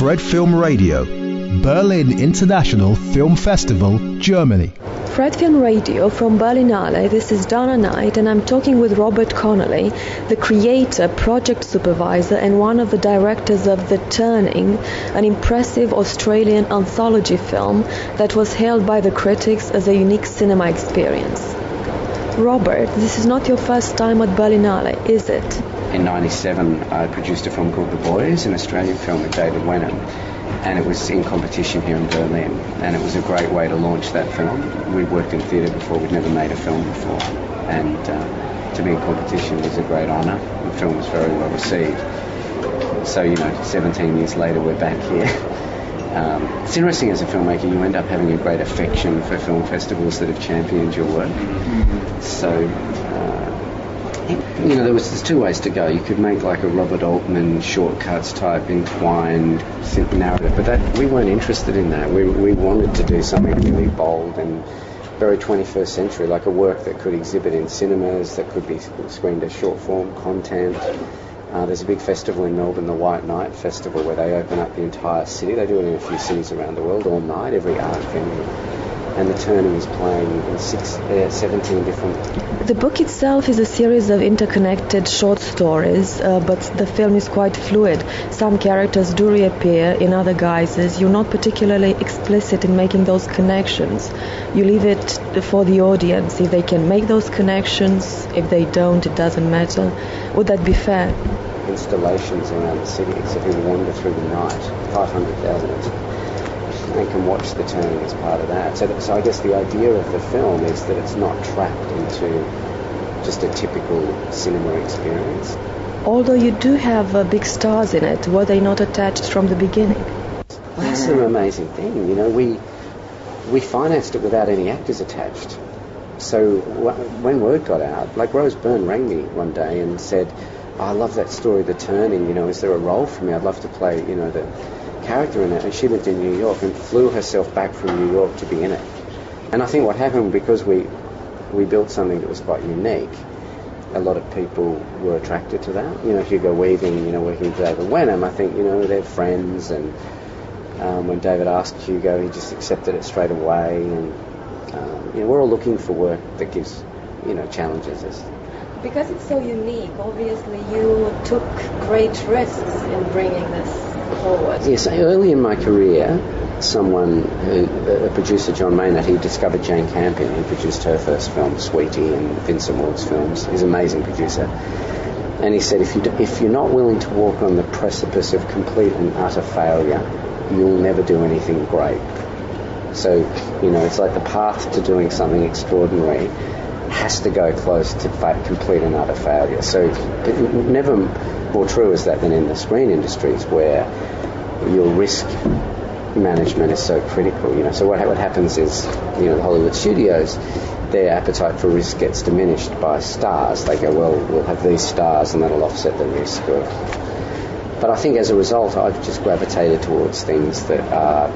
Fred Film Radio, Berlin International Film Festival, Germany. Fred Film Radio from Berlinale. This is Dana Knight, and I'm talking with Robert Connolly, the creator, project supervisor, and one of the directors of The Turning, an impressive Australian anthology film that was hailed by the critics as a unique cinema experience. Robert, this is not your first time at Berlinale, is it? In '97, I produced a film called The Boys, an Australian film with David Wenham, and it was in competition here in Berlin, and it was a great way to launch that film. We'd worked in theatre before, we'd never made a film before, and to be in competition was a great honour. The film was very well received. So, 17 years later, we're back here. It's interesting as a filmmaker, you end up having a great affection for film festivals that have championed your work. So, there's two ways to go. You could make like a Robert Altman shortcuts type entwined narrative, but we weren't interested in that. We wanted to do something really bold and very 21st century, like a work that could exhibit in cinemas, that could be screened as short form content. There's a big festival in Melbourne, the White Night Festival, where they open up the entire city. They do it in a few cities around the world all night, every art venue. And The Turning is playing in 17 different... The book itself is a series of interconnected short stories, but the film is quite fluid. Some characters do reappear in other guises. You're not particularly explicit in making those connections. You leave it for the audience. If they can make those connections, if they don't, it doesn't matter. Would that be fair? Installations around the city, so people wander through the night, 500,000 and can watch The Turning as part of that. So I guess the idea of the film is that it's not trapped into just a typical cinema experience. Although you do have big stars in it, were they not attached from the beginning? Well, that's an amazing thing. We financed it without any actors attached. So when word got out, like Rose Byrne rang me one day and said, I love that story, The Turning, is there a role for me? I'd love to play, the character in it. And she lived in New York and flew herself back from New York to be in it. And I think what happened, because we built something that was quite unique, a lot of people were attracted to that. Hugo Weaving, working with David Wenham, I think, they're friends. And when David asked Hugo, he just accepted it straight away. And, we're all looking for work that gives, challenges us. Because it's so unique, obviously you took great risks in bringing this forward. Yes, early in my career, a producer, John Maynard, he discovered Jane Campion. He produced her first film, Sweetie, and Vincent Ward's films. He's an amazing producer. And he said, if you're not willing to walk on the precipice of complete and utter failure, you'll never do anything great. So, it's like the path to doing something extraordinary has to go close to complete and utter failure. So never more true is that than in the screen industries, where your risk management is so critical. So what happens is, the Hollywood studios, their appetite for risk gets diminished by stars. They go, well, we'll have these stars and that'll offset the risk of... But I think as a result, I've just gravitated towards things that are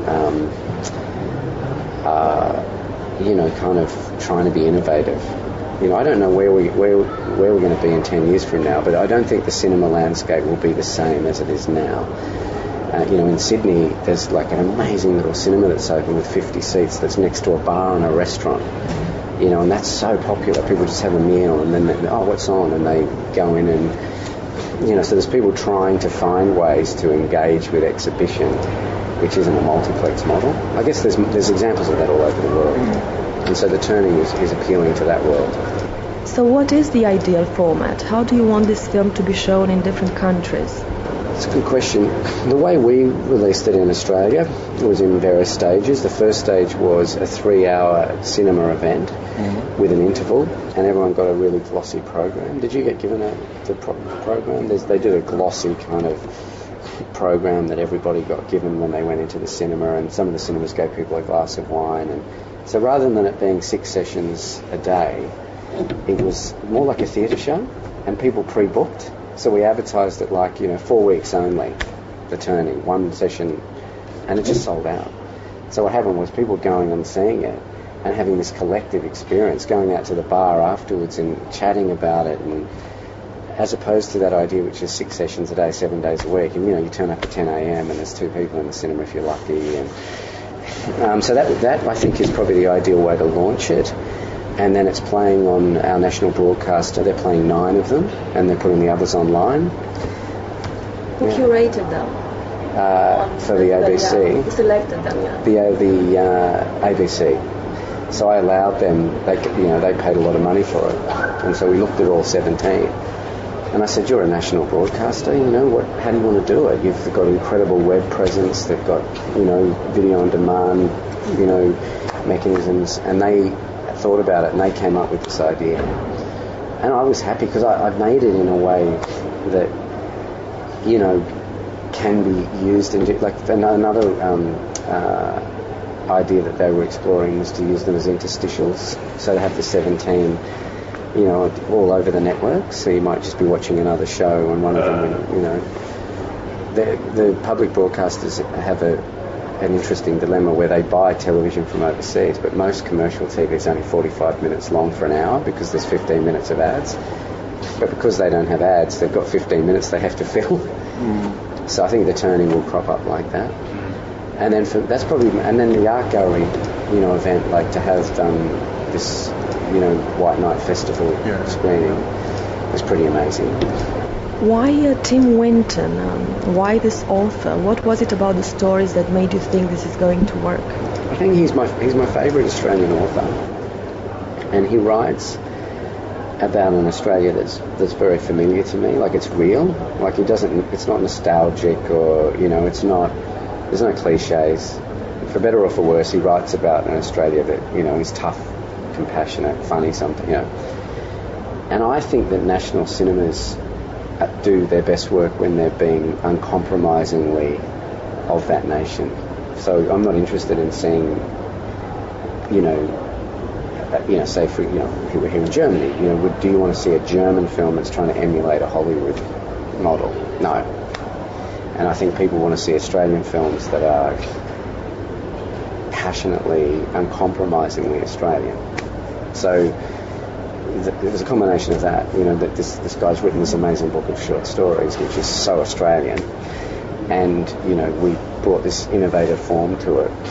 kind of trying to be innovative. I don't know where we're going to be in 10 years from now, but I don't think the cinema landscape will be the same as it is now. In Sydney, there's like an amazing little cinema that's open with 50 seats that's next to a bar and a restaurant. And that's so popular. People just have a meal and then, what's on? And they go in and, so there's people trying to find ways to engage with exhibition, which isn't a multiplex model. I guess there's examples of that all over the world. And so The Turning is appealing to that world. So what is the ideal format? How do you want this film to be shown in different countries? It's a good question. The way we released it in Australia was in various stages. The first stage was a 3-hour cinema event with an interval, and everyone got a really glossy program. Did you get given the program? They did a glossy kind of program that everybody got given when they went into the cinema, and some of the cinemas gave people a glass of wine. And so rather than it being 6 sessions a day, it was more like a theatre show, and people pre-booked. So we advertised it like, 4 weeks only, The Turning, 1 session, and it just sold out. So what happened was people going and seeing it and having this collective experience, going out to the bar afterwards and chatting about it, as opposed to that idea which is 6 sessions a day, 7 days a week, and you turn up at 10 a.m. and there's 2 people in the cinema if you're lucky, and so that I think is probably the ideal way to launch it. And then it's playing on our national broadcaster. They're playing 9 of them, and they're putting the others online. Who curated them? For the ABC. Who selected them? Yeah. The ABC. So I allowed them. They paid a lot of money for it, and so we looked at all 17. And I said, "You're a national broadcaster. How do you want to do it? You've got an incredible web presence. They've got video on demand, mechanisms." And they thought about it, and they came up with this idea. And I was happy because I've made it in a way that can be used in another idea that they were exploring was to use them as interstitials, so to have the 17 all over the network, so you might just be watching another show and one of them the public broadcasters have an interesting dilemma where they buy television from overseas, but most commercial TV is only 45 minutes long for an hour because there's 15 minutes of ads, but because they don't have ads, they've got 15 minutes they have to fill. So I think the turning will crop up like that. And then and then the art gallery, event, like to have this, White Night Festival screening was pretty amazing. Why Tim Winton? Why this author? What was it about the stories that made you think this is going to work? I think he's my favourite Australian author, and he writes about an Australia that's very familiar to me. Like, it's real. Like, it's not nostalgic or it's not. There's no cliches. For better or for worse, he writes about an Australia that, is tough, compassionate, funny, something, And I think that national cinemas do their best work when they're being uncompromisingly of that nation. So I'm not interested in seeing, say for, here in Germany, do you want to see a German film that's trying to emulate a Hollywood model? No. And I think people want to see Australian films that are passionately, uncompromisingly Australian. So it was a combination of that, that this guy's written this amazing book of short stories, which is so Australian, and, we brought this innovative form to it.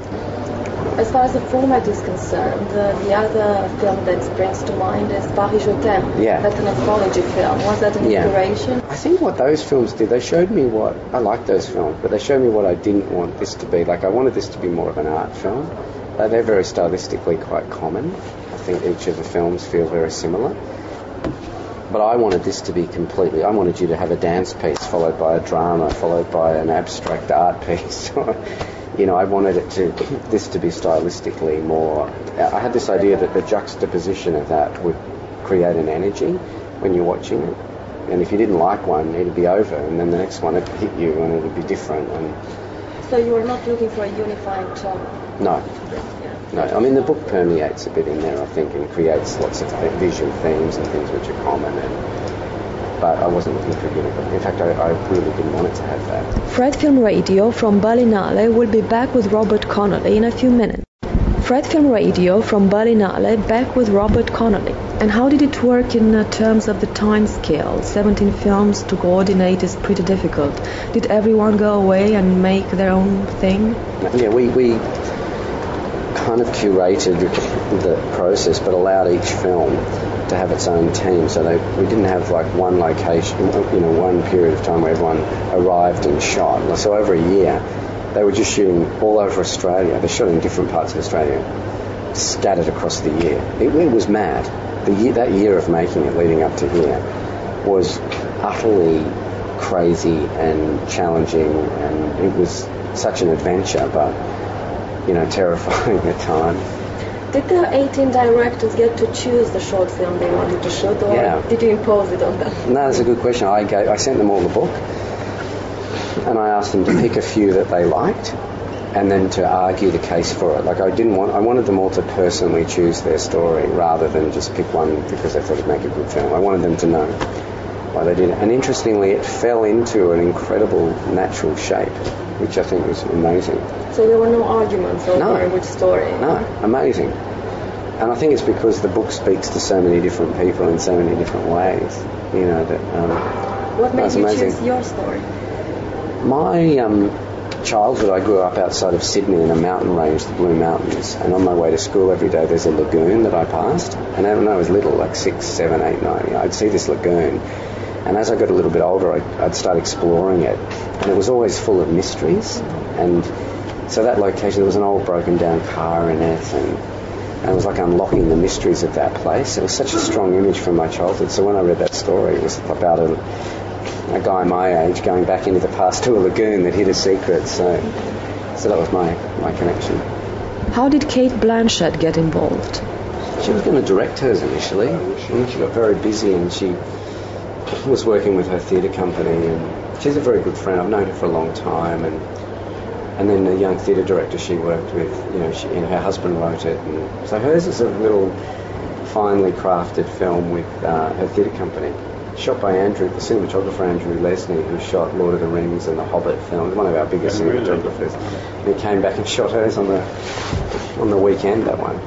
As far as the format is concerned, the other film that springs to mind is Paris Je t'aime. Yeah. That's an anthology film. Was that an inspiration? I think what those films did, they showed me I like those films, but they showed me what I didn't want this to be. Like, I wanted this to be more of an art film. They're very stylistically quite common. I think each of the films feel very similar. But I wanted this to be I wanted you to have a dance piece followed by a drama, followed by an abstract art piece. I wanted this to be stylistically more. I had this idea that the juxtaposition of that would create an energy when you're watching it. And if you didn't like one, it'd be over, and then the next one would hit you and it would be different. So you were not looking for a unifying tone? No. No, I mean, the book permeates a bit in there, I think, and creates lots of visual themes and things which are common. But I wasn't looking for uniform. In fact, I really didn't want it to have that. Fred Film Radio from Berlinale will be back with Robert Connolly in a few minutes. Fred Film Radio from Berlinale back with Robert Connolly. And how did it work in terms of the time scale? 17 films to coordinate is pretty difficult. Did everyone go away and make their own thing? Yeah, we kind of curated the process, but allowed each film to have its own team. So we didn't have like one location, one period of time where everyone arrived and shot. So over a year, they were just shooting all over Australia. They shot in different parts of Australia, scattered across the year. It was mad. That year of making it, leading up to here, was utterly crazy and challenging, and it was such an adventure, but terrifying at times. Did the 18 directors get to choose the short film they wanted to shoot, or did you impose it on them? No, that's a good question. I sent them all the book, and I asked them to pick a few that they liked, and then to argue the case for it. Like, I wanted them all to personally choose their story rather than just pick one because they thought it'd make a good film. I wanted them to know why they did it. And interestingly, it fell into an incredible natural shape, which I think was amazing. So there were no arguments over which story? No, amazing. And I think it's because the book speaks to so many different people in so many different ways. You know, what made that's you amazing. choose your story? My childhood, I grew up outside of Sydney in a mountain range, the Blue Mountains, and on my way to school every day there's a lagoon that I passed, and when I was little, like 6, 7, 8, 9, I'd see this lagoon, and as I got a little bit older I'd start exploring it, and it was always full of mysteries, and so that location, there was an old broken down car in it, and it was like unlocking the mysteries of that place. It was such a strong image from my childhood, so when I read that story, it was about a guy my age going back into the past to a lagoon that hid a secret, so that was my connection. How did Cate Blanchett get involved? She was going to direct hers initially, and then she got very busy, and she was working with her theatre company, and she's a very good friend. I've known her for a long time, and then the young theatre director she worked with, her husband wrote it, and so hers is a little finely crafted film with her theatre company. Shot by Andrew, the cinematographer Andrew Lesney, who shot Lord of the Rings and the Hobbit films, one of our biggest cinematographers. And he came back and shot hers on the weekend, that one.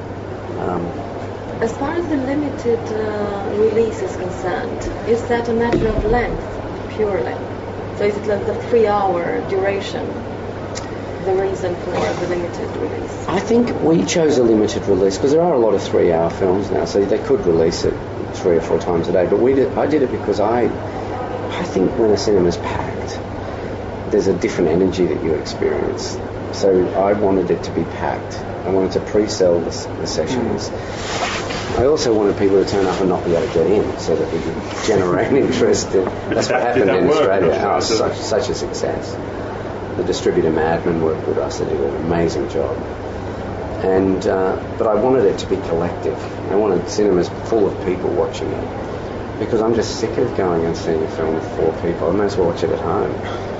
As far as the limited release is concerned, is that a matter of length, purely? So is it like the 3-hour duration, the reason for the limited release? I think we chose a limited release because there are a lot of 3-hour films now, so they could release it 3 or 4 times a day, but I did it because I think when a cinema's packed, there's a different energy that you experience. So I wanted it to be packed. I wanted to pre-sell the sessions. I also wanted people to turn up and not be able to get in, so that we could generate interest. That's what happened in Australia. It was such a success. The distributor Madman worked with us. They did an amazing job. And but I wanted it to be collective. I wanted cinemas full of people watching it, because I'm just sick of going and seeing a film with 4 people. I may as well watch it at home.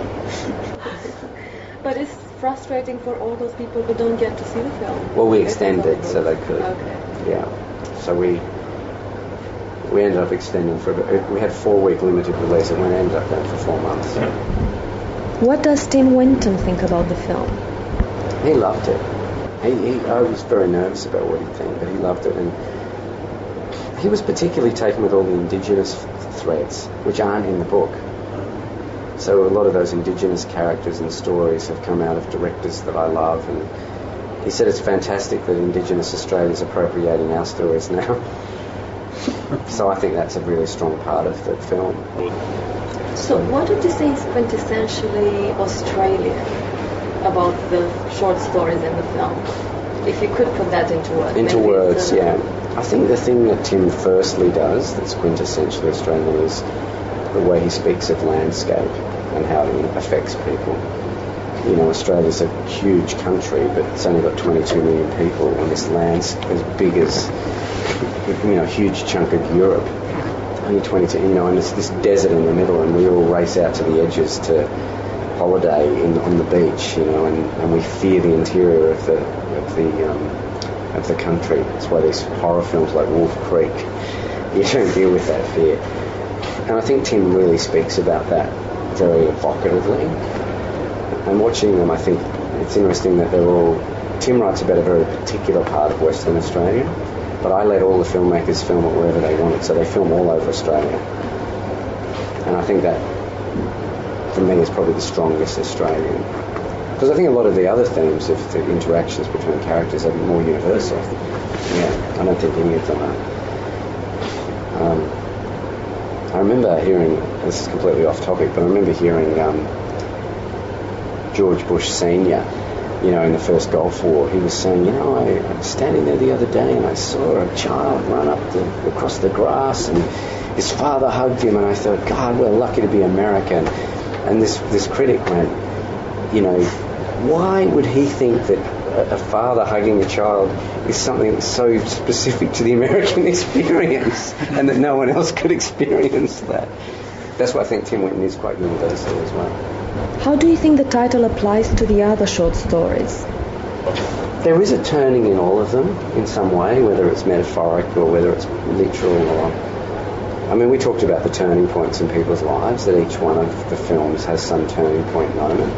But it's frustrating for all those people who don't get to see the film. Well, we extended so they could. Okay. Yeah. So we ended up extending for a bit. We had 4-week limited release, and we ended up going for 4 months. What does Tim Winton think about the film? He loved it. I was very nervous about what he'd think, but he loved it, and he was particularly taken with all the Indigenous threads, which aren't in the book. So a lot of those Indigenous characters and stories have come out of directors that I love, and he said it's fantastic that Indigenous Australia's appropriating our stories now. So I think that's a really strong part of the film. So what would you say is quintessentially Australian about the short stories in the film? If you could put that into words. Into words, yeah. I think the thing that Tim firstly does that's quintessentially Australian is the way he speaks of landscape and how it affects people. You know, Australia's a huge country, but it's only got 22 million people, and this land's as big as, a huge chunk of Europe. Only 22, and it's this desert in the middle, and we all race out to the edges to holiday on the beach, and we fear the interior of the country. That's why these horror films like Wolf Creek, you don't deal with that fear. And I think Tim really speaks about that very evocatively. And watching them, I think it's interesting that Tim writes about a very particular part of Western Australia, but I let all the filmmakers film it wherever they wanted, so they film all over Australia. And I think that, for me, is probably the strongest Australian. Because I think a lot of the other themes of the interactions between characters are more universal. Yeah, I don't think any of them are. I remember hearing, this is completely off topic, but I remember hearing George Bush Sr., in the first Gulf War, he was saying, I was standing there the other day and I saw a child run across the grass and his father hugged him, and I thought, God, we're lucky to be American. And this critic went, why would he think that a father hugging a child is something that's so specific to the American experience and that no one else could experience that? That's why I think Tim Winton is quite universal as well. How do you think the title applies to the other short stories? There is a turning in all of them in some way, whether it's metaphoric or whether it's literal. We talked about the turning points in people's lives, that each one of the films has some turning point moment.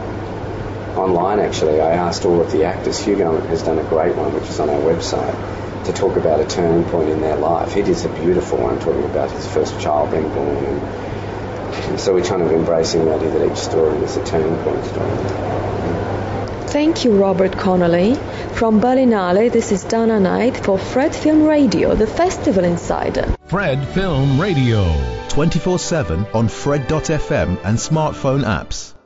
Online, actually, I asked all of the actors. Hugo has done a great one, which is on our website. to talk about a turning point in their life. It is a beautiful one, talking about his first child being born. And so we're trying to embracing the idea that each story is a turning point story. Thank you, Robert Connolly. From Berlinale, this is Dana Knight for Fred Film Radio, the Festival Insider. Fred Film Radio. 24/7 on Fred.fm and smartphone apps.